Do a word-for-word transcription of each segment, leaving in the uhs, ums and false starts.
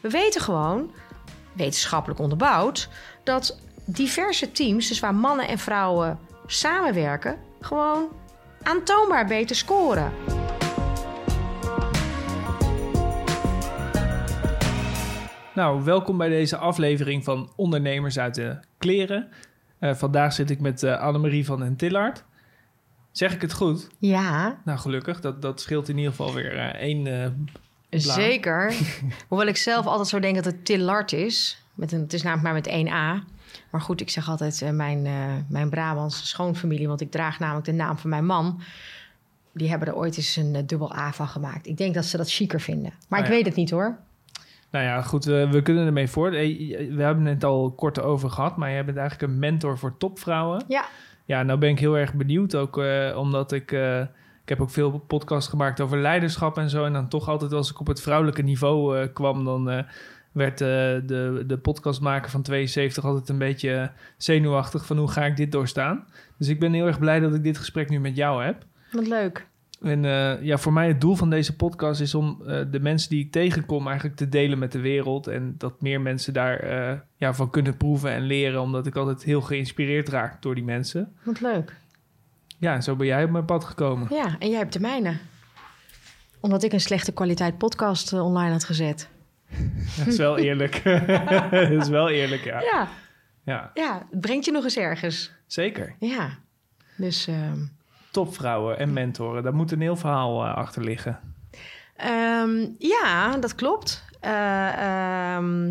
We weten gewoon, wetenschappelijk onderbouwd, dat diverse teams, dus waar mannen en vrouwen samenwerken, gewoon aantoonbaar beter scoren. Nou, welkom bij deze aflevering van Ondernemers uit de Kleren. Uh, vandaag zit ik met uh, Annemarie van den Tillard. Zeg ik het goed? Ja. Nou, gelukkig. Dat, dat scheelt in ieder geval weer uh, één uh, blaad. Zeker. Hoewel ik zelf altijd zo denk dat het Tillard is. Met een, het is namelijk maar met één A. Maar goed, ik zeg altijd uh, mijn, uh, mijn Brabantse schoonfamilie, want ik draag namelijk de naam van mijn man. Die hebben er ooit eens een uh, dubbel A van gemaakt. Ik denk dat ze dat chiquer vinden. Maar oh, ik ja. weet het niet hoor. Nou ja, goed, we, we kunnen ermee voort. We hebben het al kort over gehad, maar jij bent eigenlijk een mentor voor topvrouwen. Ja. Ja, nou ben ik heel erg benieuwd ook, uh, omdat ik... Uh, ik heb ook veel podcasts gemaakt over leiderschap en zo. En dan toch altijd als ik op het vrouwelijke niveau uh, kwam, dan uh, werd uh, de, de podcastmaker van tweeënzeventig altijd een beetje zenuwachtig van hoe ga ik dit doorstaan. Dus ik ben heel erg blij dat ik dit gesprek nu met jou heb. Wat leuk. En uh, ja, voor mij het doel van deze podcast is om uh, de mensen die ik tegenkom eigenlijk te delen met de wereld. En dat meer mensen daar uh, ja, van kunnen proeven en leren. Omdat ik altijd heel geïnspireerd raak door die mensen. Wat leuk. Ja, en zo ben jij op mijn pad gekomen. Ja, en jij hebt de mijne. Omdat ik een slechte kwaliteit podcast uh, online had gezet. Dat is wel eerlijk. Dat is wel eerlijk, ja. Ja. Ja. Ja, het brengt je nog eens ergens. Zeker. Ja, dus... Uh... Topvrouwen en mentoren, daar moet een heel verhaal uh, achter liggen. Um, ja, dat klopt. Uh, um,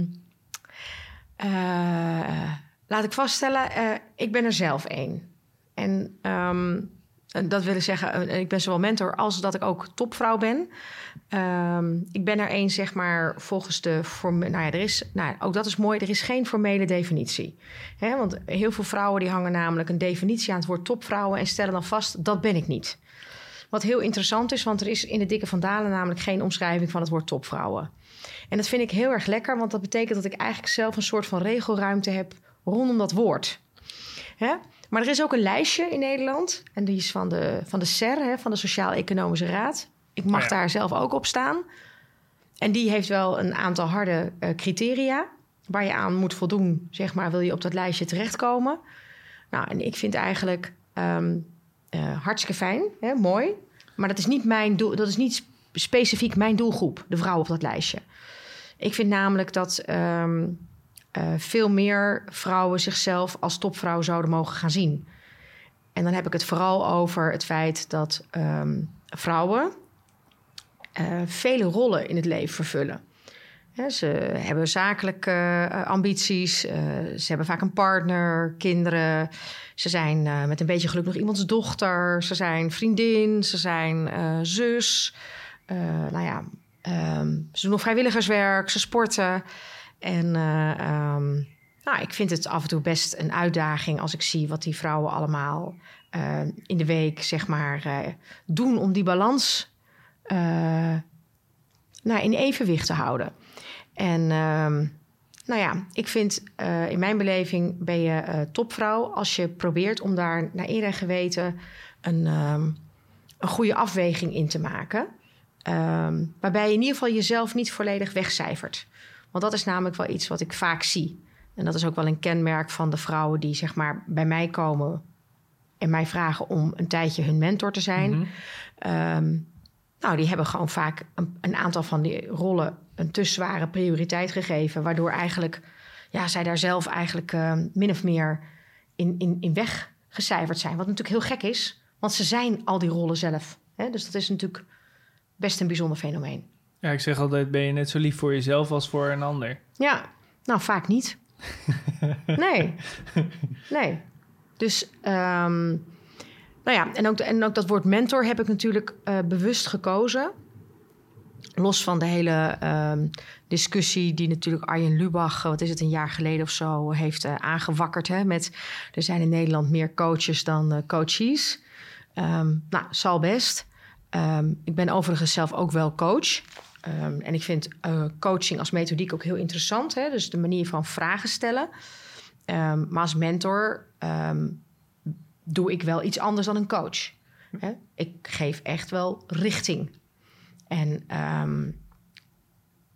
uh, laat ik vaststellen, uh, ik ben er zelf één. En um, dat wil ik zeggen, uh, ik ben zowel mentor als dat ik ook topvrouw ben. Um, ik ben er één, zeg maar, volgens de... Forme- nou ja, er is, nou, ook dat is mooi, er is geen formele definitie. Hè, want heel veel vrouwen die hangen namelijk een definitie aan het woord topvrouwen en stellen dan vast, dat ben ik niet. Wat heel interessant is, want er is in de Dikke van Dalen namelijk geen omschrijving van het woord topvrouwen. En dat vind ik heel erg lekker, want dat betekent dat ik eigenlijk zelf een soort van regelruimte heb rondom dat woord. Hè? Maar er is ook een lijstje in Nederland en die is van de, van de S E R, hè, van de Sociaal-Economische Raad. Ik mag oh ja. daar zelf ook op staan. En die heeft wel een aantal harde uh, criteria waar je aan moet voldoen, zeg maar, wil je op dat lijstje terechtkomen. Nou, en ik vind eigenlijk um, uh, hartstikke fijn, hè, mooi. Maar dat is niet mijn doel, dat is niet specifiek mijn doelgroep, de vrouwen op dat lijstje. Ik vind namelijk dat um, uh, veel meer vrouwen zichzelf als topvrouw zouden mogen gaan zien. En dan heb ik het vooral over het feit dat um, vrouwen Uh, vele rollen in het leven vervullen. Ja, ze hebben zakelijke uh, ambities. Uh, ze hebben vaak een partner, kinderen. Ze zijn uh, met een beetje geluk nog iemands dochter. Ze zijn vriendin, ze zijn uh, zus. Uh, nou ja, um, ze doen nog vrijwilligerswerk, ze sporten. En uh, um, nou, ik vind het af en toe best een uitdaging als ik zie wat die vrouwen allemaal uh, in de week, zeg maar, uh, doen om die balans Uh, nou, in evenwicht te houden. En uh, nou ja, ik vind uh, in mijn beleving ben je uh, topvrouw als je probeert om daar naar eer en geweten een, um, een goede afweging in te maken. Um, waarbij je in ieder geval jezelf niet volledig wegcijfert. Want dat is namelijk wel iets wat ik vaak zie. En dat is ook wel een kenmerk van de vrouwen die, zeg maar, bij mij komen en mij vragen om een tijdje hun mentor te zijn. Mm-hmm. Um, Nou, die hebben gewoon vaak een, een aantal van die rollen een te zware prioriteit gegeven, waardoor eigenlijk, ja, zij daar zelf eigenlijk uh, min of meer in, in, in weggecijferd zijn. Wat natuurlijk heel gek is, want ze zijn al die rollen zelf. Hè? Dus dat is natuurlijk best een bijzonder fenomeen. Ja, ik zeg altijd, ben je net zo lief voor jezelf als voor een ander? Ja, nou, vaak niet. Nee, nee. Dus... Um, Nou ja, en ook, en ook dat woord mentor heb ik natuurlijk uh, bewust gekozen. Los van de hele um, discussie die natuurlijk Arjen Lubach, wat is het, een jaar geleden of zo, heeft uh, aangewakkerd. Hè, met, er zijn in Nederland meer coaches dan uh, coaches. Um, nou, zal best. Um, ik ben overigens zelf ook wel coach. Um, en ik vind uh, coaching als methodiek ook heel interessant. Hè? Dus de manier van vragen stellen. Um, maar als mentor... Um, doe ik wel iets anders dan een coach. Hè? Ik geef echt wel richting. En um,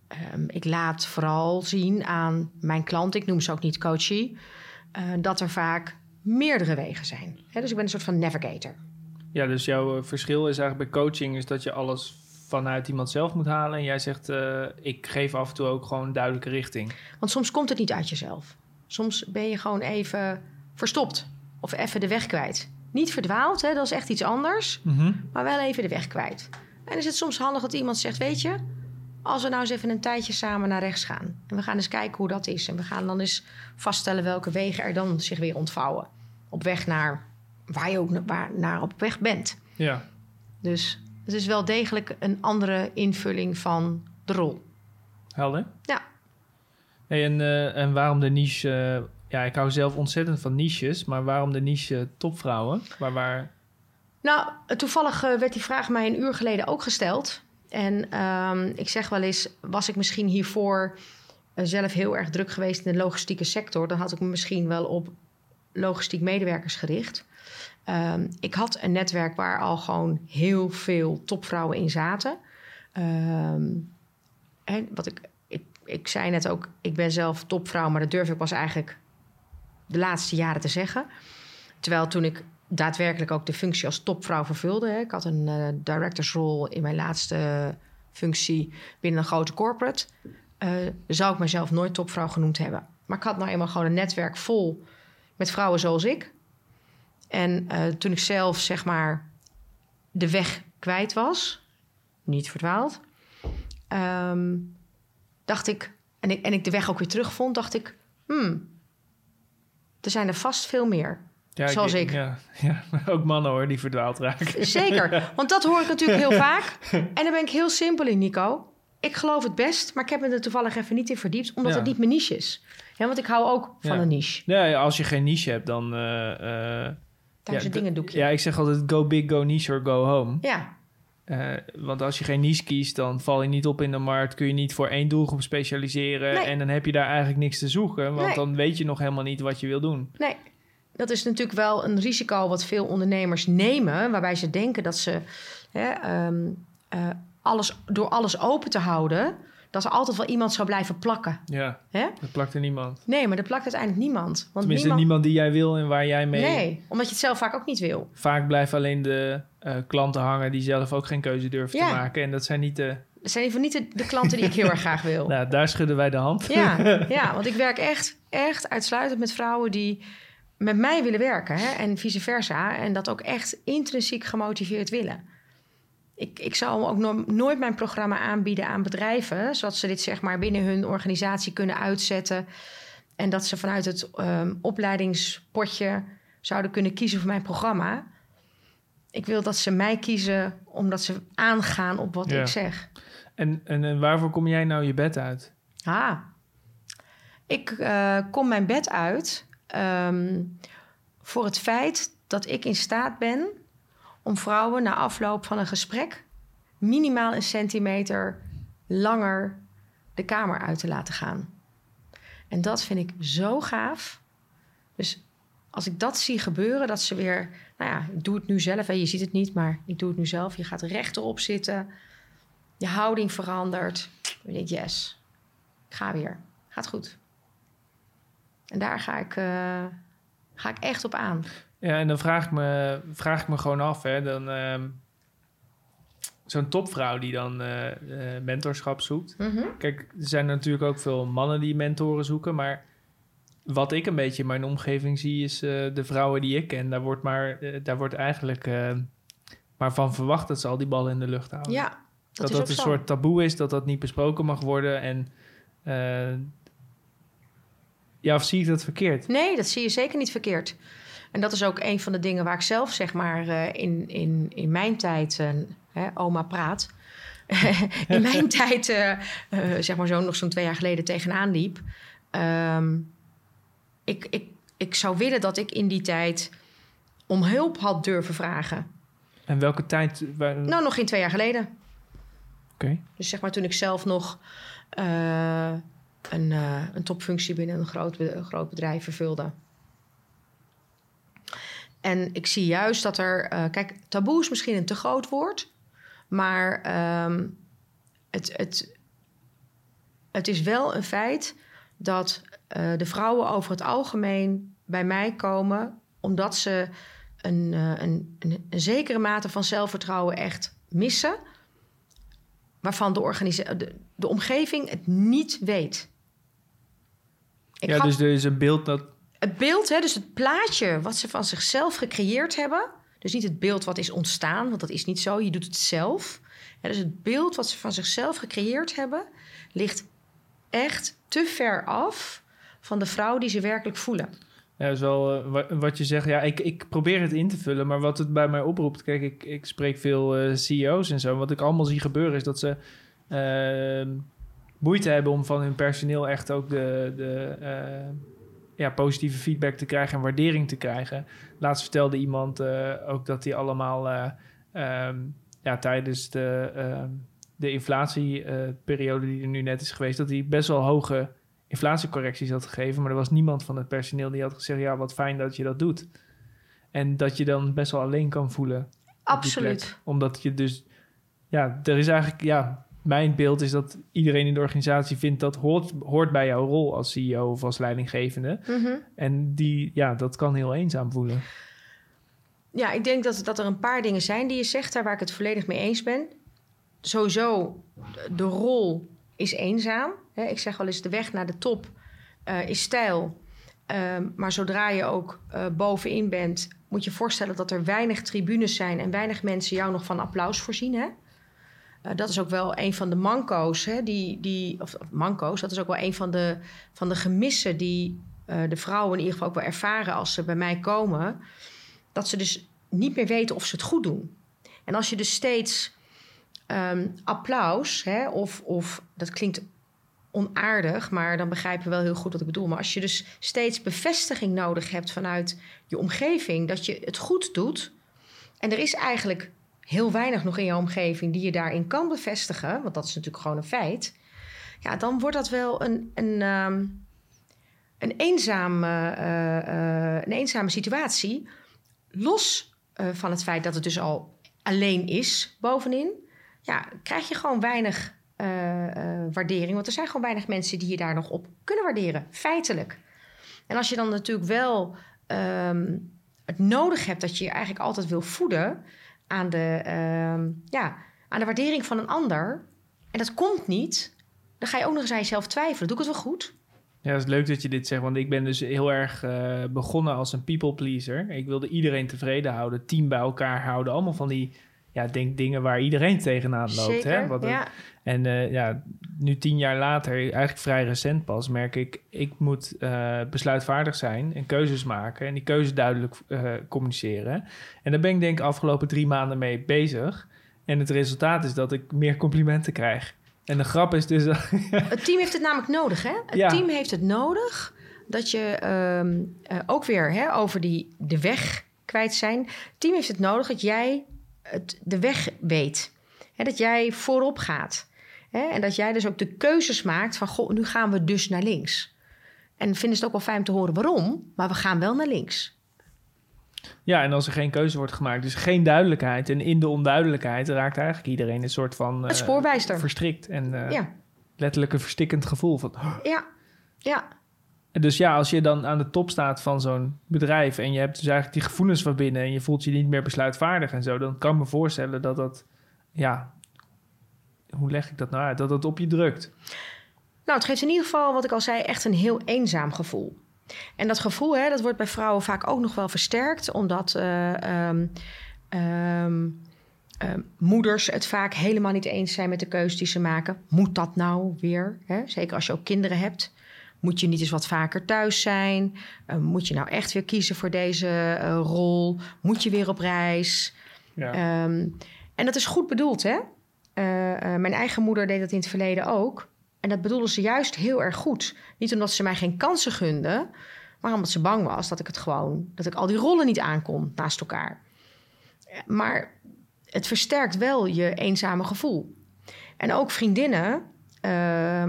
um, ik laat vooral zien aan mijn klant, ik noem ze ook niet coachie, uh, dat er vaak meerdere wegen zijn. He, dus ik ben een soort van navigator. Ja, dus jouw verschil is eigenlijk bij coaching is dat je alles vanuit iemand zelf moet halen. En jij zegt, uh, ik geef af en toe ook gewoon duidelijke richting. Want soms komt het niet uit jezelf. Soms ben je gewoon even verstopt of even de weg kwijt. Niet verdwaald, hè, dat is echt iets anders, Mm-hmm. maar wel even de weg kwijt. En dan is het soms handig dat iemand zegt, weet je, als we nou eens even een tijdje samen naar rechts gaan. En we gaan eens kijken hoe dat is. En we gaan dan eens vaststellen welke wegen er dan zich weer ontvouwen. Op weg naar waar je ook waar, naar op weg bent. Ja. Dus het is wel degelijk een andere invulling van de rol. Helder? Ja. Hey, en, uh, en waarom de niche... Uh, ja, ik hou zelf ontzettend van niches, maar waarom de niche uh, topvrouwen? Waar, waar... Nou, toevallig uh, werd die vraag mij een uur geleden ook gesteld. En um, ik zeg wel eens, was ik misschien hiervoor uh, zelf heel erg druk geweest in de logistieke sector, dan had ik me misschien wel op logistiek medewerkers gericht. Um, ik had een netwerk waar al gewoon heel veel topvrouwen in zaten. Um, en wat ik, ik, ik zei net ook, ik ben zelf topvrouw, maar dat durf ik pas eigenlijk de laatste jaren te zeggen. Terwijl toen ik daadwerkelijk ook de functie als topvrouw vervulde. Hè. Ik had een uh, directorsrol in mijn laatste functie binnen een grote corporate. Uh, zou ik mezelf nooit topvrouw genoemd hebben. Maar ik had nou eenmaal gewoon een netwerk vol met vrouwen zoals ik. En uh, toen ik zelf, zeg maar, de weg kwijt was, niet verdwaald, um, dacht ik, en ik, en ik de weg ook weer terugvond, dacht ik, hmm, er zijn er vast veel meer. Ja, zoals ik. ik. Ja, ja, ook mannen hoor, die verdwaald raken. Zeker, want dat hoor ik natuurlijk heel vaak. En daar ben ik heel simpel in, Nico. Ik geloof het best, maar ik heb me er toevallig even niet in verdiept, omdat ja. het niet mijn niche is. Ja, want ik hou ook van ja. een niche. Nee, als je geen niche hebt, dan... Uh, uh, Thuis ja, dingen doe je. Ja, ik zeg altijd go big, go niche or go home. Ja. Uh, want als je geen niche kiest, dan val je niet op in de markt. Kun je niet voor één doelgroep specialiseren. Nee. En dan heb je daar eigenlijk niks te zoeken. Want nee. dan weet je nog helemaal niet wat je wil doen. Nee, dat is natuurlijk wel een risico wat veel ondernemers nemen. Waarbij ze denken dat ze hè, um, uh, alles, door alles open te houden, dat er altijd wel iemand zou blijven plakken. Ja, hè? Dat plakt er niemand. Nee, maar er plakt uiteindelijk niemand. Want Tenminste, niemand... niemand die jij wil en waar jij mee... Nee, omdat je het zelf vaak ook niet wil. Vaak blijven alleen de uh, klanten hangen die zelf ook geen keuze durven ja. te maken. En dat zijn niet de... Dat zijn even niet de, de klanten die ik heel erg graag wil. Nou, daar schudden wij de hand. Ja, ja, want ik werk echt, echt uitsluitend met vrouwen die met mij willen werken. Hè? En vice versa. En dat ook echt intrinsiek gemotiveerd willen. Ik, ik zal ook no- nooit mijn programma aanbieden aan bedrijven, zodat ze dit zeg maar binnen hun organisatie kunnen uitzetten. En dat ze vanuit het um, opleidingspotje zouden kunnen kiezen voor mijn programma. Ik wil dat ze mij kiezen omdat ze aangaan op wat ja. ik zeg. En, en, en waarvoor kom jij nou je bed uit? Ah, ik uh, kom mijn bed uit um, voor het feit dat ik in staat ben om vrouwen na afloop van een gesprek minimaal een centimeter langer de kamer uit te laten gaan. En dat vind ik zo gaaf. Dus als ik dat zie gebeuren, dat ze weer... Nou ja, ik doe het nu zelf. Hè. Je ziet het niet, maar ik doe het nu zelf. Je gaat rechterop zitten. Je houding verandert. Je denkt, yes, ik ga weer. Gaat goed. En daar ga ik, uh, ga ik echt op aan. Ja, en dan vraag ik me, vraag ik me gewoon af, hè. Dan, uh, zo'n topvrouw die dan uh, uh, mentorschap zoekt. Mm-hmm. Kijk, er zijn natuurlijk ook veel mannen die mentoren zoeken, maar wat ik een beetje in mijn omgeving zie is uh, de vrouwen die ik ken, daar wordt, maar, uh, daar wordt eigenlijk uh, maar van verwacht dat ze al die ballen in de lucht houden. Ja, dat, dat is dat ook een zo. soort taboe is, dat dat niet besproken mag worden. En uh, ja, of zie ik dat verkeerd? Nee, dat zie je zeker niet verkeerd. En dat is ook een van de dingen waar ik zelf, zeg maar, uh, in, in, in mijn tijd, uh, hè, oma praat, in mijn tijd, uh, uh, zeg maar zo nog zo'n twee jaar geleden tegenaan liep. Um, ik, ik, ik zou willen dat ik in die tijd om hulp had durven vragen. En welke tijd? Waar... Nou, nog geen twee jaar geleden. Oké. Okay. Dus zeg maar toen ik zelf nog uh, een, uh, een topfunctie binnen een groot, een groot bedrijf vervulde. En ik zie juist dat er... Uh, kijk, taboe is misschien een te groot woord. Maar um, het, het, het is wel een feit dat uh, de vrouwen over het algemeen bij mij komen omdat ze een, uh, een, een, een zekere mate van zelfvertrouwen echt missen, waarvan de, organisa- de, de omgeving het niet weet. Ik ja, gaf, dus er is een beeld dat... Het beeld, hè, dus het plaatje wat ze van zichzelf gecreëerd hebben, dus niet het beeld wat is ontstaan, want dat is niet zo, je doet het zelf. Ja, dus het beeld wat ze van zichzelf gecreëerd hebben, ligt echt te ver af van de vrouw die ze werkelijk voelen. Ja, dat is wel uh, wat je zegt. Ja, ik, ik probeer het in te vullen, maar wat het bij mij oproept... Kijk, ik, ik spreek veel uh, C E O's en zo. Wat ik allemaal zie gebeuren is dat ze uh, moeite hebben om van hun personeel echt ook de, de uh, ja, positieve feedback te krijgen en waardering te krijgen. Laatst vertelde iemand uh, ook dat hij allemaal uh, um, ja, tijdens de, uh, de inflatieperiode uh, die er nu net is geweest, dat hij best wel hoge inflatiecorrecties had gegeven, maar er was niemand van het personeel die had gezegd, ja, wat fijn dat je dat doet. En dat je dan best wel alleen kan voelen. Absoluut. Omdat je dus, ja, er is eigenlijk, ja, mijn beeld is dat iedereen in de organisatie vindt dat hoort, hoort bij jouw rol als C E O of als leidinggevende. Mm-hmm. En die, ja, dat kan heel eenzaam voelen. Ja, ik denk dat, dat er een paar dingen zijn die je zegt, daar waar ik het volledig mee eens ben. Sowieso, de rol is eenzaam. Hè? Ik zeg wel eens, de weg naar de top uh, is steil. Um, maar zodra je ook uh, bovenin bent, moet je voorstellen dat er weinig tribunes zijn en weinig mensen jou nog van applaus voorzien. Hè? Uh, dat is ook wel een van de manco's. Hè? Die, die, of, of manco's, dat is ook wel een van de, van de gemissen die uh, de vrouwen in ieder geval ook wel ervaren als ze bij mij komen. Dat ze dus niet meer weten of ze het goed doen. En als je dus steeds um, applaus, hè, of, of dat klinkt onaardig, maar dan begrijp je wel heel goed wat ik bedoel. Maar als je dus steeds bevestiging nodig hebt vanuit je omgeving dat je het goed doet, en er is eigenlijk heel weinig nog in je omgeving die je daarin kan bevestigen, want dat is natuurlijk gewoon een feit, ja, dan wordt dat wel een, een, um, een, eenzame, uh, uh, een eenzame situatie. Los uh, van het feit dat het dus al alleen is bovenin, ja, krijg je gewoon weinig uh, uh, waardering. Want er zijn gewoon weinig mensen die je daar nog op kunnen waarderen, feitelijk. En als je dan natuurlijk wel um, het nodig hebt dat je je eigenlijk altijd wil voeden aan de, um, ja, aan de waardering van een ander, en dat komt niet, dan ga je ook nog eens aan jezelf twijfelen. Doe ik het wel goed? Ja, het is leuk dat je dit zegt, want ik ben dus heel erg uh, begonnen als een people pleaser. Ik wilde iedereen tevreden houden, team bij elkaar houden. Allemaal van die ja, denk dingen waar iedereen tegenaan loopt. Zeker, hè? Wat ja. Het, en uh, ja, nu tien jaar later, eigenlijk vrij recent pas, merk ik, ik moet uh, besluitvaardig zijn en keuzes maken. En die keuzes duidelijk uh, communiceren. En daar ben ik denk ik afgelopen drie maanden mee bezig. En het resultaat is dat ik meer complimenten krijg. En de grap is dus... Het team heeft het namelijk nodig, hè? Het ja. team heeft het nodig dat je um, uh, ook weer hè, over die, de weg kwijt zijn. Het team heeft het nodig dat jij het, de weg weet. Hè, dat jij voorop gaat. Hè, en dat jij dus ook de keuzes maakt van, goh, nu gaan we dus naar links. En vinden ze het ook wel fijn om te horen waarom, maar we gaan wel naar links. Ja, en als er geen keuze wordt gemaakt, dus geen duidelijkheid. En in de onduidelijkheid raakt eigenlijk iedereen een soort van... Uh, het spoorbijster. Verstrikt en uh, ja. letterlijk een verstikkend gevoel van... Oh. Ja, ja. Dus ja, als je dan aan de top staat van zo'n bedrijf en je hebt dus eigenlijk die gevoelens van binnen en je voelt je niet meer besluitvaardig en zo, dan kan ik me voorstellen dat dat, ja, hoe leg ik dat nou uit? Dat dat op je drukt. Nou, het geeft in ieder geval, wat ik al zei, echt een heel eenzaam gevoel. En dat gevoel, hè, dat wordt bij vrouwen vaak ook nog wel versterkt, omdat uh, um, um, uh, moeders het vaak helemaal niet eens zijn met de keuze die ze maken. Moet dat nou weer? Hè? Zeker als je ook kinderen hebt. Moet je niet eens wat vaker thuis zijn? Uh, moet je nou echt weer kiezen voor deze uh, rol? Moet je weer op reis? Ja. Um, en dat is goed bedoeld, hè? Uh, uh, mijn eigen moeder deed dat in het verleden ook. En dat bedoelde ze juist heel erg goed. Niet omdat ze mij geen kansen gunde, maar omdat ze bang was dat ik het gewoon, dat ik al die rollen niet aankon naast elkaar. Maar het versterkt wel je eenzame gevoel. En ook vriendinnen uh,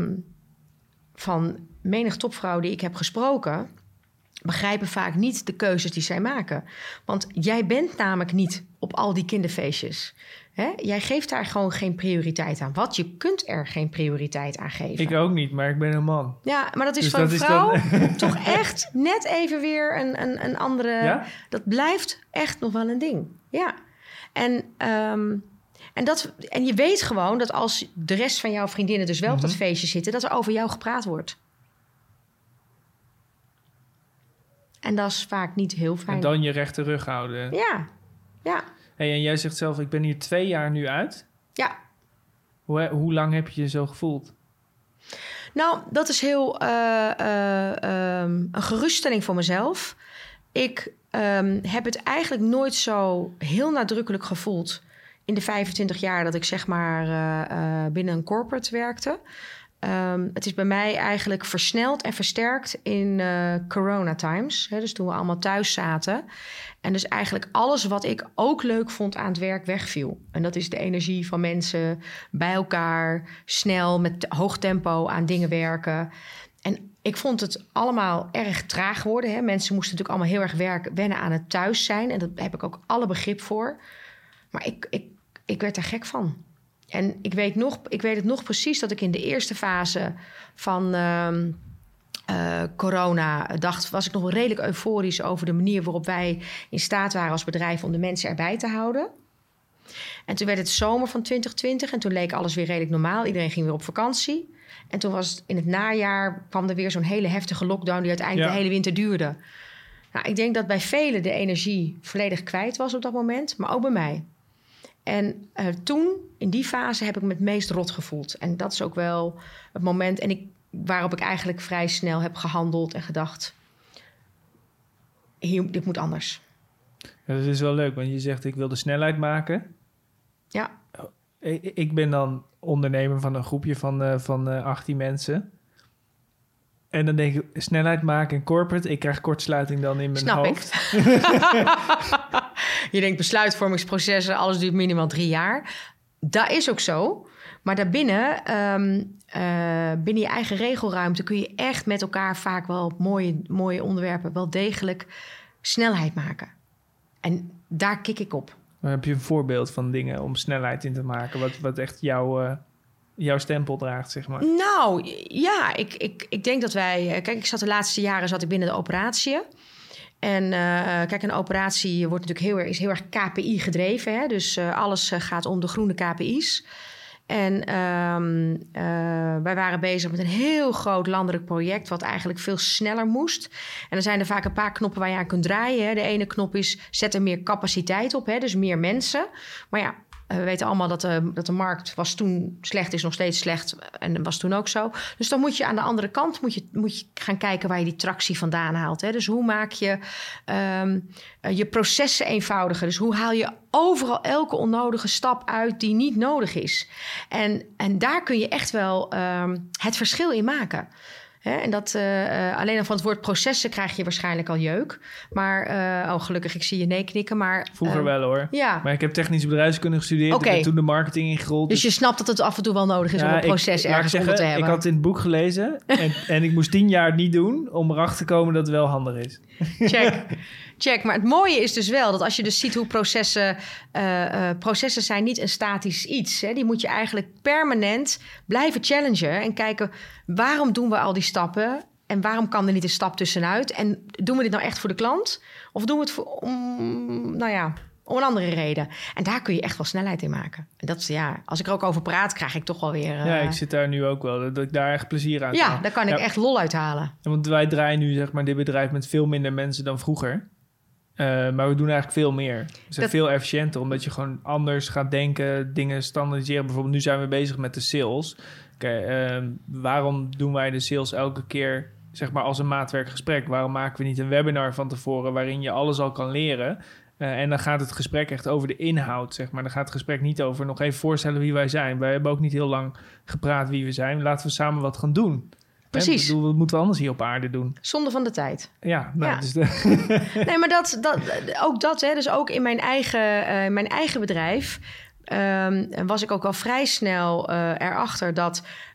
van menig topvrouw die ik heb gesproken, begrijpen vaak niet de keuzes die zij maken. Want jij bent namelijk niet op al die kinderfeestjes. Hè? Jij geeft daar gewoon geen prioriteit aan. Wat? Je kunt er geen prioriteit aan geven. Ik ook niet, maar ik ben een man. Ja, maar dat is Dus van dat een is vrouw dan- toch echt net even weer een, een, een andere... Ja? Dat blijft echt nog wel een ding. Ja. En, um, en, dat, en je weet gewoon dat als de rest van jouw vriendinnen dus wel op dat Mhm. feestje zitten... dat er over jou gepraat wordt. En dat is vaak niet heel fijn. En dan je rechte rug houden. Ja, ja, Hey, en jij zegt zelf, ik ben hier twee jaar nu uit. ja. Hoe, hoe lang heb je je zo gevoeld? Nou, dat is heel uh, uh, um, een geruststelling voor mezelf. Ik um, heb het eigenlijk nooit zo heel nadrukkelijk gevoeld... in de vijfentwintig jaar dat ik zeg maar uh, uh, binnen een corporate werkte. Um, het is bij mij eigenlijk versneld en versterkt in uh, corona times. Hè, dus toen we allemaal thuis zaten. En dus eigenlijk alles wat ik ook leuk vond aan het werk wegviel. En dat is de energie van mensen bij elkaar, snel, met hoog tempo aan dingen werken. En ik vond het allemaal erg traag worden. Hè. Mensen moesten natuurlijk allemaal heel erg werken, wennen aan het thuis zijn. En daar heb ik ook alle begrip voor. Maar ik, ik, ik werd er gek van. En ik weet, nog, ik weet het nog precies dat ik in de eerste fase van uh, uh, corona dacht... was ik nog wel redelijk euforisch over de manier waarop wij in staat waren als bedrijf... om de mensen erbij te houden. En toen werd het zomer van twintig twintig en toen leek alles weer redelijk normaal. Iedereen ging weer op vakantie. En toen was het in het najaar kwam er weer zo'n hele heftige lockdown... die uiteindelijk Ja. de hele winter duurde. Nou, ik denk dat bij velen de energie volledig kwijt was op dat moment, maar ook bij mij. En uh, toen, in die fase, heb ik me het meest rot gevoeld. En dat is ook wel het moment en ik, waarop ik eigenlijk vrij snel heb gehandeld en gedacht... Hier, dit moet anders. Ja, dat is wel leuk, want je zegt ik wil de snelheid maken. Ja. Ik, ik ben dan ondernemer van een groepje van, uh, van uh, achttien mensen. En dan denk ik, snelheid maken in corporate. Ik krijg kortsluiting dan in mijn Snap hoofd. ik. Je denkt besluitvormingsprocessen, alles duurt minimaal drie jaar. Dat is ook zo. Maar daarbinnen, um, uh, binnen je eigen regelruimte... kun je echt met elkaar vaak wel op mooie, mooie onderwerpen... wel degelijk snelheid maken. En daar kik ik op. Maar heb je een voorbeeld van dingen om snelheid in te maken? Wat, wat echt jouw, uh, jouw stempel draagt, zeg maar? Nou, ja, ik, ik, ik denk dat wij... Kijk, ik zat de laatste jaren zat ik binnen de operatie. En uh, kijk, een operatie wordt natuurlijk heel erg, is heel erg K P I gedreven. Hè? Dus uh, alles uh, gaat om de groene K P I's. En um, uh, wij waren bezig met een heel groot landelijk project... wat eigenlijk veel sneller moest. En er zijn er vaak een paar knoppen waar je aan kunt draaien. Hè. De ene knop is zet er meer capaciteit op, hè, dus meer mensen. Maar ja, we weten allemaal dat de, dat de markt was toen slecht, is nog steeds slecht. En was toen ook zo. Dus dan moet je aan de andere kant moet je, moet je gaan kijken... waar je die tractie vandaan haalt. Hè. Dus hoe maak je um, je processen eenvoudiger? Dus hoe haal je overal elke onnodige stap uit die niet nodig is? En, en daar kun je echt wel um, het verschil in maken. He, en dat uh, alleen al van het woord processen krijg je waarschijnlijk al jeuk. Maar, uh, oh gelukkig, ik zie je nee knikken. Maar, Vroeger uh, wel hoor. Ja. Maar ik heb technische bedrijfskunde gestudeerd. Okay. Ik heb toen de marketing ingerold. Dus je snapt dat het af en toe wel nodig is ja, om een proces ik, ergens zeggen, onder te hebben. Ik had in het boek gelezen en, en ik moest tien jaar het niet doen... om erachter te komen dat het wel handig is. Check. Check. Maar het mooie is dus wel dat als je dus ziet hoe processen... Uh, uh, processen zijn niet een statisch iets. Hè. Die moet je eigenlijk permanent blijven challengen... en kijken waarom doen we al die stappen... en waarom kan er niet een stap tussenuit? En doen we dit nou echt voor de klant? Of doen we het voor, om, nou ja, om een andere reden? En daar kun je echt wel snelheid in maken. En dat is, ja, als ik er ook over praat, krijg ik toch wel weer... Uh... Ja, ik zit daar nu ook wel. Dat ik daar echt plezier uit Ja, haal. daar kan ik ja. echt lol uit halen. Want wij draaien nu zeg maar dit bedrijf met veel minder mensen dan vroeger. Uh, maar we doen eigenlijk veel meer. We zijn dat... veel efficiënter, omdat je gewoon anders gaat denken, dingen standaardiseren. Bijvoorbeeld nu zijn we bezig met de sales. Okay, uh, waarom doen wij de sales elke keer... zeg maar als een maatwerkgesprek. Waarom maken we niet een webinar van tevoren... waarin je alles al kan leren... Uh, en dan gaat het gesprek echt over de inhoud, zeg maar. Dan gaat het gesprek niet over nog even voorstellen wie wij zijn. Wij hebben ook niet heel lang gepraat wie we zijn. Laten we samen wat gaan doen. Precies. Hè? Bedoel, wat moeten we anders hier op aarde doen? Zonde van de tijd. Ja, nou, ja. Dus de... nee, maar dat, dat, ook dat, hè, dus ook in mijn eigen, uh, mijn eigen bedrijf... Um, was ik ook al vrij snel uh, erachter dat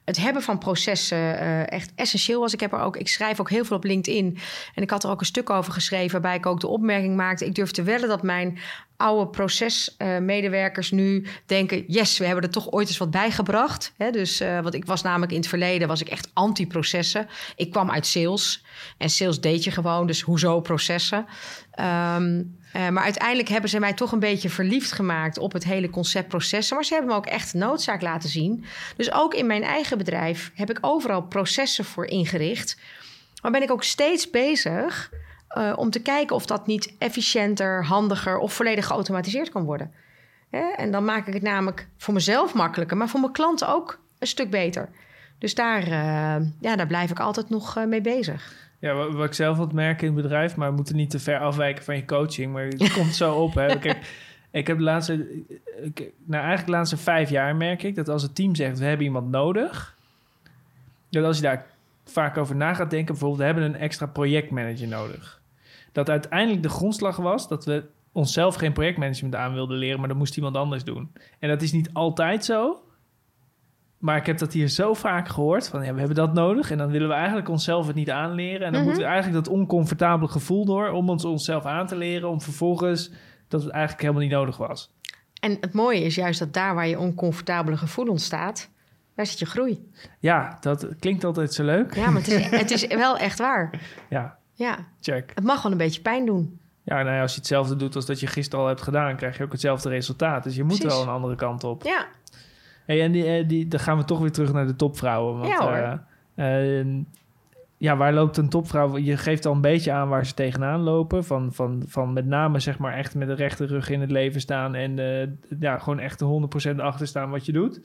het hebben van processen uh, echt essentieel was. Ik, heb er ook, ik schrijf ook heel veel op LinkedIn. En ik had er ook een stuk over geschreven... waarbij ik ook de opmerking maakte... ik durf te wedden dat mijn oude procesmedewerkers uh, nu denken... yes, we hebben er toch ooit eens wat bijgebracht. Hè? Dus, uh, want ik was namelijk in het verleden... was ik echt anti-processen. Ik kwam uit sales. En sales deed je gewoon, dus hoezo processen? Um, uh, maar uiteindelijk hebben ze mij toch een beetje verliefd gemaakt... op het hele concept processen. Maar ze hebben me ook echt noodzaak laten zien. Dus ook in mijn eigen bedrijf heb ik overal processen voor ingericht. Maar ben ik ook steeds bezig... Uh, om te kijken of dat niet efficiënter, handiger... of volledig geautomatiseerd kan worden. Hè? En dan maak ik het namelijk voor mezelf makkelijker... maar voor mijn klanten ook een stuk beter. Dus daar, uh, ja, daar blijf ik altijd nog uh, mee bezig. Ja, wat, wat ik zelf wat merk in het bedrijf... maar we moeten niet te ver afwijken van je coaching... maar het komt zo op. Hè. Kijk, ik heb de laatste... Ik, nou, eigenlijk de laatste vijf jaar merk ik... dat als het team zegt, we hebben iemand nodig... dat als je daar vaak over na gaat denken... bijvoorbeeld, we hebben een extra projectmanager nodig... dat uiteindelijk de grondslag was... dat we onszelf geen projectmanagement aan wilden leren... maar dat moest iemand anders doen. En dat is niet altijd zo... maar ik heb dat hier zo vaak gehoord... van ja, we hebben dat nodig... en dan willen we eigenlijk onszelf het niet aanleren... en dan mm-hmm. moeten we eigenlijk dat oncomfortabele gevoel door... om ons onszelf aan te leren... om vervolgens dat het eigenlijk helemaal niet nodig was. En het mooie is juist dat daar waar je oncomfortabele gevoel ontstaat... daar zit je groei. Ja, dat klinkt altijd zo leuk. Ja, maar het is, het is wel echt waar. Ja. Ja, check. Het mag wel een beetje pijn doen. Ja, nou ja, als je hetzelfde doet als dat je gisteren al hebt gedaan... krijg je ook hetzelfde resultaat. Dus je moet Precies. wel een andere kant op. Ja. Hey, en die, die, dan gaan we toch weer terug naar de topvrouwen. Want, ja hoor. Uh, uh, ja, waar loopt een topvrouw? Je geeft al een beetje aan waar ze tegenaan lopen. Van, van, van met name zeg maar echt met de rechte rug in het leven staan... en uh, ja, gewoon echt de honderd procent achter staan wat je doet.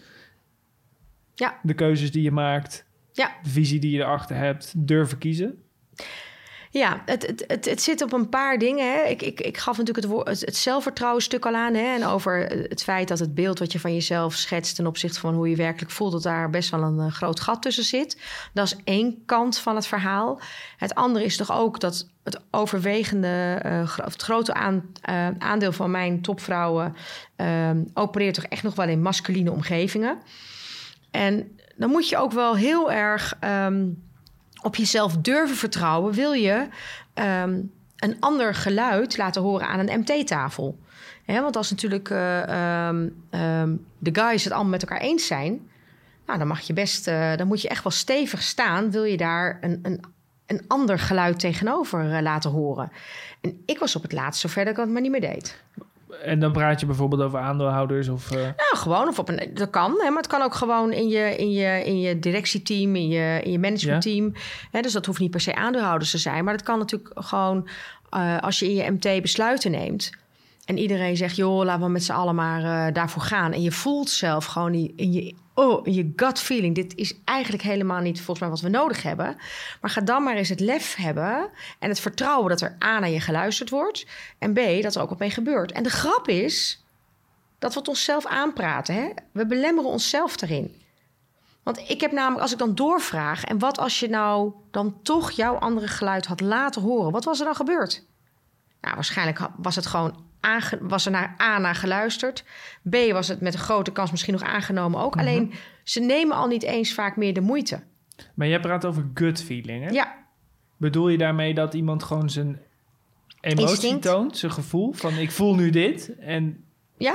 Ja. De keuzes die je maakt. Ja. De visie die je erachter hebt. Durven kiezen. Ja, het, het, het, het zit op een paar dingen. Hè. Ik, ik, ik gaf natuurlijk het, woord, het, het zelfvertrouwen stuk al aan. Hè. En over het feit dat het beeld wat je van jezelf schetst... ten opzichte van hoe je werkelijk voelt... dat daar best wel een uh, groot gat tussen zit. Dat is één kant van het verhaal. Het andere is toch ook dat het overwegende... Uh, het grote aan, uh, aandeel van mijn topvrouwen... Uh, opereert toch echt nog wel in masculine omgevingen. En dan moet je ook wel heel erg... Um, op jezelf durven vertrouwen... wil je um, een ander geluid laten horen aan een M T-tafel. He, want als natuurlijk uh, um, um, de guys het allemaal met elkaar eens zijn... nou, dan mag je best, uh, dan moet je echt wel stevig staan... wil je daar een, een, een ander geluid tegenover uh, laten horen. En ik was op het laatst zover dat ik het maar niet meer deed. En dan praat je bijvoorbeeld over aandeelhouders of... Uh... Nou, gewoon. Of op een, dat kan. Hè, maar het kan ook gewoon in je, in je, in je directieteam, in je, in je managementteam. Ja. Hè, dus dat hoeft niet per se aandeelhouders te zijn. Maar dat kan natuurlijk gewoon uh, als je in je M T besluiten neemt... en iedereen zegt, joh, laten we met z'n allen maar uh, daarvoor gaan. En je voelt zelf gewoon die, in, je, oh, in je gut feeling... dit is eigenlijk helemaal niet volgens mij wat we nodig hebben. Maar ga dan maar eens het lef hebben... en het vertrouwen dat er A, naar je geluisterd wordt... en B, dat er ook wat mee gebeurt. En de grap is dat we het onszelf aanpraten. Hè? We belemmeren onszelf erin. Want ik heb namelijk, als ik dan doorvraag... en wat als je nou dan toch jouw andere geluid had laten horen... wat was er dan gebeurd? Nou, waarschijnlijk was het gewoon... Aange- was er naar A naar geluisterd. B was het met een grote kans misschien nog aangenomen ook. Mm-hmm. Alleen, ze nemen al niet eens vaak meer de moeite. Maar jij praat over gut feeling, hè? Ja. Bedoel je daarmee dat iemand gewoon zijn emotie Instinct. toont? Zijn gevoel? Van, ik voel nu dit en... Ja.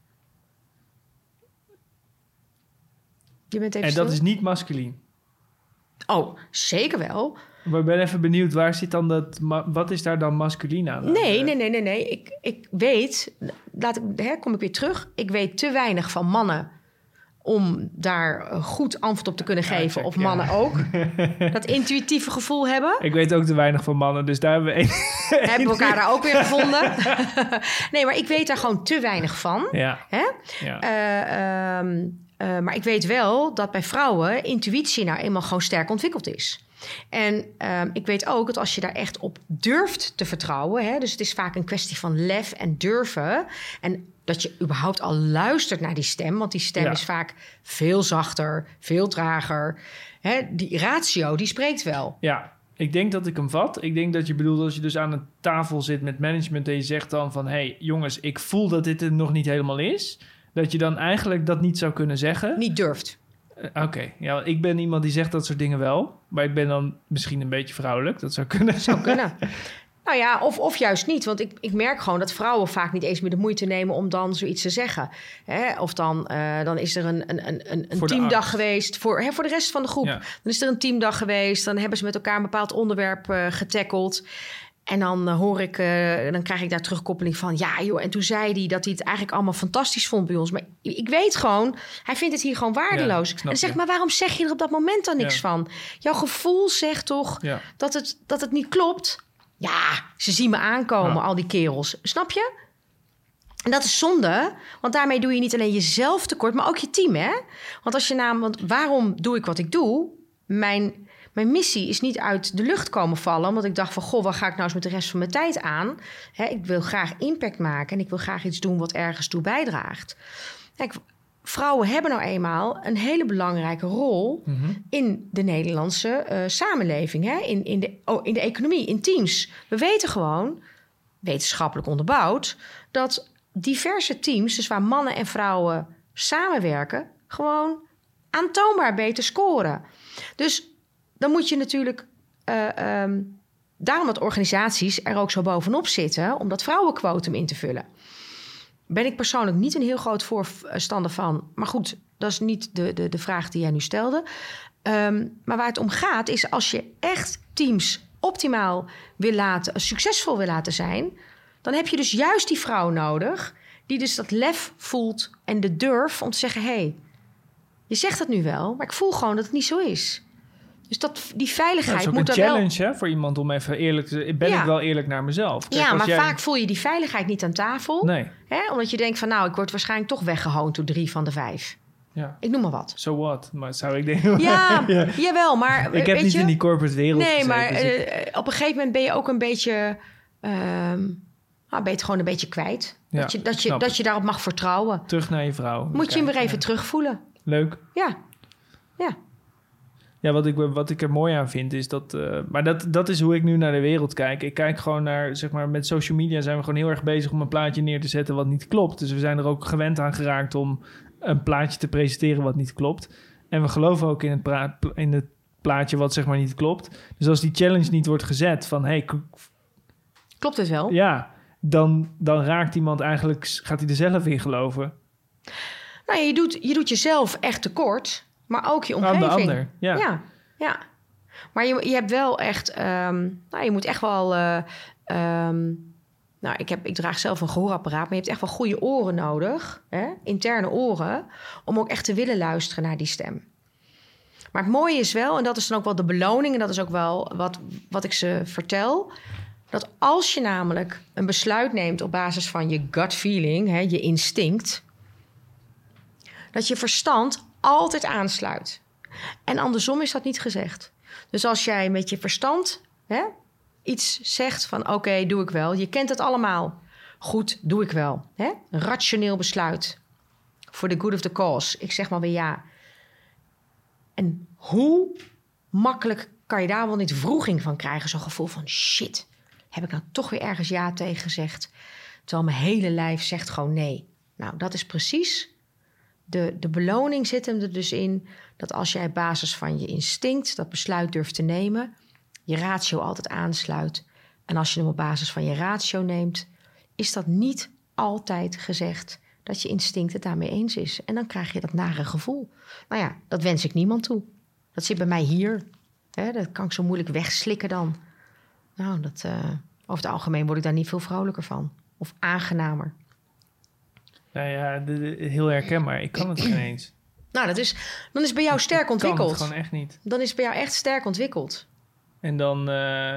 Je bent even en stil. Dat is niet masculien? Oh, zeker wel... Maar ik ben even benieuwd, waar zit dan dat... Wat is daar dan masculien aan? Nee, nee, nee, nee, nee. Ik, ik weet... Laat ik, hè, kom ik weer terug. Ik weet te weinig van mannen... om daar een goed antwoord op te kunnen geven. Ja, check, of mannen ja. ook. Dat intuïtieve gevoel hebben. Ik weet ook te weinig van mannen, dus daar hebben we... Een, hebben we elkaar daar ook weer gevonden. Nee, maar ik weet daar gewoon te weinig van. Ja. Hè? Ja. Uh, um, uh, maar ik weet wel dat bij vrouwen... intuïtie nou eenmaal gewoon sterk ontwikkeld is. En um, ik weet ook dat als je daar echt op durft te vertrouwen... Hè, dus het is vaak een kwestie van lef en durven... en dat je überhaupt al luistert naar die stem... want die stem ja. is vaak veel zachter, veel trager. Hè, die ratio, die spreekt wel. Ja, ik denk dat ik hem vat. Ik denk dat je bedoelt als je dus aan een tafel zit met management... en je zegt dan van... hé, hey, jongens, ik voel dat dit er nog niet helemaal is... dat je dan eigenlijk dat niet zou kunnen zeggen. Niet durft. Uh, Oké, okay. ja, ik ben iemand die zegt dat soort dingen wel. Maar ik ben dan misschien een beetje vrouwelijk. Dat zou kunnen. Zou kunnen. Nou ja, of, of juist niet. Want ik, ik merk gewoon dat vrouwen vaak niet eens meer de moeite nemen om dan zoiets te zeggen. Hè? Of dan, uh, dan is er een, een, een, een teamdag geweest voor, hè, voor de rest van de groep. Ja. Dan is er een teamdag geweest. Dan hebben ze met elkaar een bepaald onderwerp uh, getackeld. En dan uh, hoor ik, uh, dan krijg ik daar terugkoppeling van... ja joh, en toen zei hij dat hij het eigenlijk allemaal fantastisch vond bij ons. Maar ik weet gewoon, hij vindt het hier gewoon waardeloos. Ja, en dan zeg ik, maar waarom zeg je er op dat moment dan niks ja. van? Jouw gevoel zegt toch ja. dat, het, dat het niet klopt? Ja, ze zien me aankomen, ja. al die kerels. Snap je? En dat is zonde, want daarmee doe je niet alleen jezelf tekort... maar ook je team, hè? Want als je namelijk, want waarom doe ik wat ik doe? Mijn... Mijn missie is niet uit de lucht komen vallen... want ik dacht van, goh, wat ga ik nou eens met de rest van mijn tijd aan? He, ik wil graag impact maken... en ik wil graag iets doen wat ergens toe bijdraagt. Kijk, vrouwen hebben nou eenmaal een hele belangrijke rol... Mm-hmm. in de Nederlandse uh, samenleving, hè? In, in, de, oh, in de economie, in teams. We weten gewoon, wetenschappelijk onderbouwd... dat diverse teams, dus waar mannen en vrouwen samenwerken... gewoon aantoonbaar beter scoren. Dus... dan moet je natuurlijk... Uh, um, daarom dat organisaties er ook zo bovenop zitten... om dat vrouwenquotum in te vullen. Ben ik persoonlijk niet een heel groot voorstander van. Maar goed, dat is niet de, de, de vraag die jij nu stelde. Um, maar waar het om gaat is als je echt teams optimaal wil laten... succesvol wil laten zijn... dan heb je dus juist die vrouw nodig... die dus dat lef voelt en de durf om te zeggen... hé, hey, je zegt het nu wel, maar ik voel gewoon dat het niet zo is... Dus dat, die veiligheid ja, moet dat er wel... Dat is een challenge, hè, voor iemand om even eerlijk te... Ben ja. ik wel eerlijk naar mezelf? Kijk, ja, maar jij... vaak voel je die veiligheid niet aan tafel. Nee. Hè? Omdat je denkt van... nou, ik word waarschijnlijk toch weggehoond door drie van de vijf. Ja. Ik noem maar wat. So what? Maar zou ik denken... Ja, ja. Jawel, maar... Ik heb weet niet je? in die corporate wereld Nee, gezeten, maar dus ik... uh, op een gegeven moment ben je ook een beetje... Um, nou, ben je het gewoon een beetje kwijt. Ja, dat, je, dat, je, dat je daarop mag vertrouwen. Terug naar je vrouw. Moet je hem weer even ja. terugvoelen. Leuk. Ja, ja. Ja, wat ik, wat ik er mooi aan vind is dat... Uh, maar dat, dat is hoe ik nu naar de wereld kijk. Ik kijk gewoon naar, zeg maar, met social media zijn we gewoon heel erg bezig om een plaatje neer te zetten wat niet klopt. Dus we zijn er ook gewend aan geraakt om een plaatje te presenteren wat niet klopt. En we geloven ook in het, pra- in het plaatje wat, zeg maar, niet klopt. Dus als die challenge niet wordt gezet van... Hey, k- klopt het wel? Ja, dan, dan raakt iemand eigenlijk... Gaat hij er zelf in geloven? Nou, je doet, je doet jezelf echt tekort... Maar ook je omgeving. Aan de ander, ja. Ja, ja. Maar je, je hebt wel echt... Um, nou, je moet echt wel... Uh, um, nou, ik, heb, ik draag zelf een gehoorapparaat... maar je hebt echt wel goede oren nodig. Hè? Interne oren. Om ook echt te willen luisteren naar die stem. Maar het mooie is wel... en dat is dan ook wel de beloning... en dat is ook wel wat, wat ik ze vertel... dat als je namelijk een besluit neemt... op basis van je gut feeling, hè, je instinct... dat je verstand... altijd aansluit. En andersom is dat niet gezegd. Dus als jij met je verstand hè, iets zegt van... oké, okay, doe ik wel. Je kent het allemaal. Goed, doe ik wel. Hè? Een rationeel besluit. For the good of the cause. Ik zeg maar weer ja. En hoe makkelijk kan je daar wel niet wroeging van krijgen? Zo'n gevoel van shit. Heb ik nou toch weer ergens ja tegen gezegd? Terwijl mijn hele lijf zegt gewoon nee. Nou, dat is precies... De, de beloning zit hem er dus in dat als jij op basis van je instinct dat besluit durft te nemen, je ratio altijd aansluit. En als je hem op basis van je ratio neemt, is dat niet altijd gezegd dat je instinct het daarmee eens is. En dan krijg je dat nare gevoel. Nou ja, dat wens ik niemand toe. Dat zit bij mij hier. Hè, dat kan ik zo moeilijk wegslikken dan. Nou, dat, uh, over het algemeen word ik daar niet veel vrolijker van. Of aangenamer. Nou ja, de, de, heel herkenbaar. Ik kan het geen eens. Nou, dat is, dan is het bij jou sterk ik ontwikkeld. Ik kan het gewoon echt niet. Dan is het bij jou echt sterk ontwikkeld. En dan... Uh,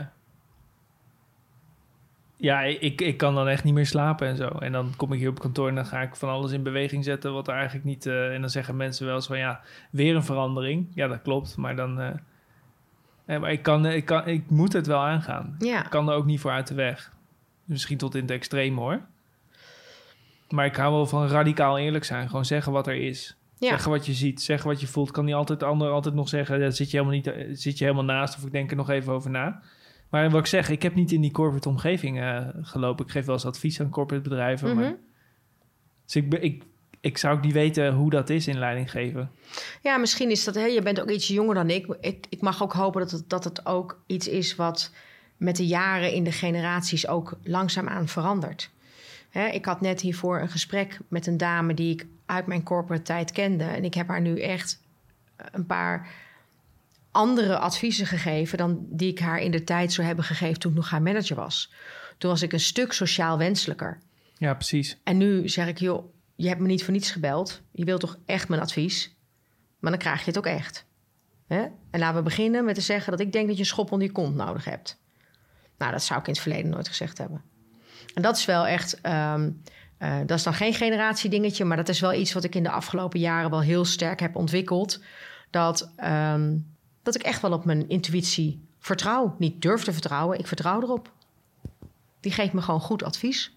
ja, ik, ik kan dan echt niet meer slapen en zo. En dan kom ik hier op kantoor en dan ga ik van alles in beweging zetten... wat er eigenlijk niet... Uh, en dan zeggen mensen wel eens van... ja, weer een verandering. Ja, dat klopt. Maar dan... Uh, ja, maar ik, kan, ik, kan, ik moet het wel aangaan. Ja. Ik kan er ook niet voor uit de weg. Misschien tot in het extreem, hoor. Maar ik hou wel van radicaal eerlijk zijn. Gewoon zeggen wat er is. Ja. Zeggen wat je ziet. Zeggen wat je voelt. Kan niet altijd de ander altijd nog zeggen... dat zit je helemaal niet, zit je helemaal naast... of ik denk er nog even over na. Maar wat ik zeg... ik heb niet in die corporate omgeving uh, gelopen. Ik geef wel eens advies aan corporate bedrijven. Mm-hmm. Maar, dus ik, ik, ik zou ook niet weten hoe dat is in leiding geven. Ja, misschien is dat... Hè, je bent ook iets jonger dan ik. ik. Ik mag ook hopen dat het, dat het ook iets is wat met de jaren in de generaties ook langzaamaan verandert. Hè, ik had net hiervoor een gesprek met een dame die ik uit mijn corporate tijd kende. En ik heb haar nu echt een paar andere adviezen gegeven dan die ik haar in de tijd zou hebben gegeven toen ik nog haar manager was. Toen was ik een stuk sociaal wenselijker. Ja, precies. En nu zeg ik, joh, je hebt me niet voor niets gebeld. Je wilt toch echt mijn advies? Maar dan krijg je het ook echt. Hè? En laten we beginnen met te zeggen dat ik denk dat je een schop onder je kont nodig hebt. Nou, dat zou ik in het verleden nooit gezegd hebben. En dat is wel echt... Um, uh, dat is dan geen generatiedingetje, maar dat is wel iets wat ik in de afgelopen jaren wel heel sterk heb ontwikkeld. Dat, um, dat ik echt wel op mijn intuïtie vertrouw. Niet durf te vertrouwen, ik vertrouw erop. Die geeft me gewoon goed advies.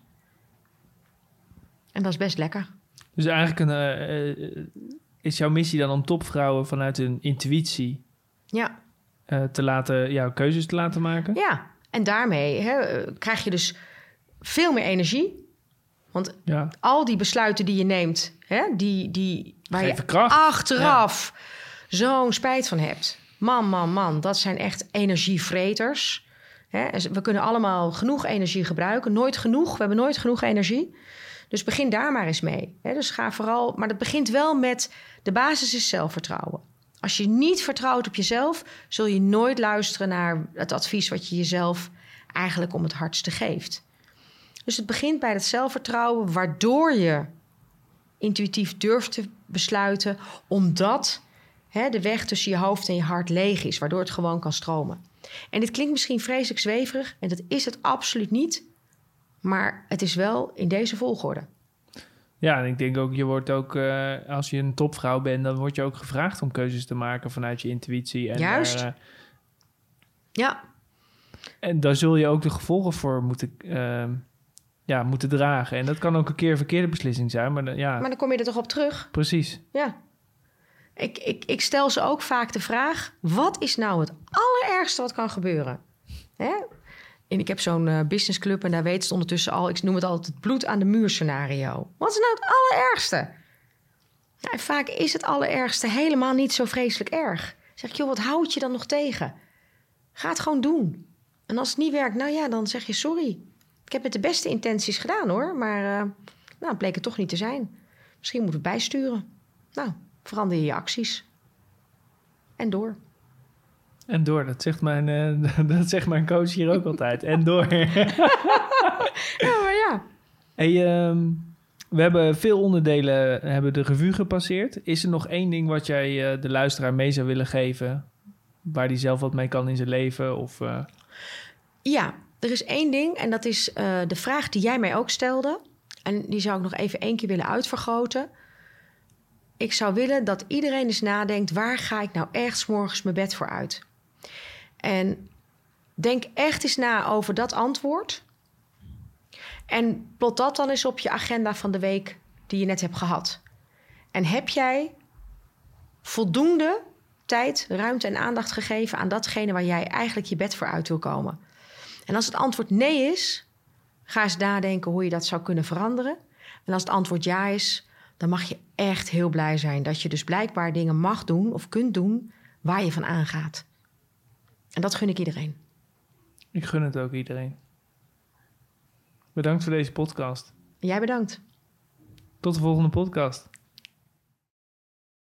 En dat is best lekker. Dus eigenlijk een, uh, is jouw missie dan om topvrouwen vanuit hun intuïtie ja. uh, te laten, ja, keuzes te laten maken? Ja, en daarmee hè, krijg je dus veel meer energie. Want ja. al die besluiten die je neemt, hè, die, die, waar Geven je kracht. achteraf ja. zo'n spijt van hebt. Man, man, man, dat zijn echt energievreters. Hè? We kunnen allemaal genoeg energie gebruiken. Nooit genoeg, we hebben nooit genoeg energie. Dus begin daar maar eens mee. Hè? Dus ga vooral, maar dat begint wel met, de basis is zelfvertrouwen. Als je niet vertrouwt op jezelf, zul je nooit luisteren naar het advies wat je jezelf eigenlijk om het hardste geeft. Dus het begint bij het zelfvertrouwen, waardoor je intuïtief durft te besluiten, omdat hè, de weg tussen je hoofd en je hart leeg is, waardoor het gewoon kan stromen. En dit klinkt misschien vreselijk zweverig, en dat is het absoluut niet, maar het is wel in deze volgorde. Ja, en ik denk ook, je wordt ook, uh, als je een topvrouw bent, dan word je ook gevraagd om keuzes te maken vanuit je intuïtie. En Juist. Uh, ja. En daar zul je ook de gevolgen voor moeten, uh, ja, moeten dragen. En dat kan ook een keer een verkeerde beslissing zijn. Maar, uh, ja. maar dan kom je er toch op terug? Precies. Ja. Ik, ik, ik stel ze ook vaak de vraag, wat is nou het allerergste wat kan gebeuren? Hè? En ik heb zo'n uh, businessclub en daar weet het ondertussen al, ik noem het altijd het bloed aan de muur scenario. Wat is nou het allerergste? Ja, en vaak is het allerergste helemaal niet zo vreselijk erg. Dan zeg ik, joh, wat houdt je dan nog tegen? Ga het gewoon doen. En als het niet werkt, nou ja, dan zeg je sorry. Ik heb het de beste intenties gedaan hoor, maar uh, nou, het bleek het toch niet te zijn. Misschien moeten we het bijsturen. Nou, verander je je acties. En door. En door, dat zegt mijn, uh, dat zegt mijn coach hier ook altijd. En door. Ja, maar ja. Hey, um, we hebben veel onderdelen hebben de revue gepasseerd. Is er nog één ding wat jij uh, de luisteraar mee zou willen geven, waar die zelf wat mee kan in zijn leven? Of, uh... Ja, er is één ding en dat is uh, de vraag die jij mij ook stelde. En die zou ik nog even één keer willen uitvergroten. Ik zou willen dat iedereen eens nadenkt, waar ga ik nou echt 's morgens mijn bed voor uit? En denk echt eens na over dat antwoord. En plot dat dan eens op je agenda van de week die je net hebt gehad. En heb jij voldoende tijd, ruimte en aandacht gegeven aan datgene waar jij eigenlijk je bed voor uit wil komen? En als het antwoord nee is, ga eens nadenken hoe je dat zou kunnen veranderen. En als het antwoord ja is, dan mag je echt heel blij zijn dat je dus blijkbaar dingen mag doen of kunt doen waar je van aangaat. En dat gun ik iedereen. Ik gun het ook iedereen. Bedankt voor deze podcast. Jij bedankt. Tot de volgende podcast.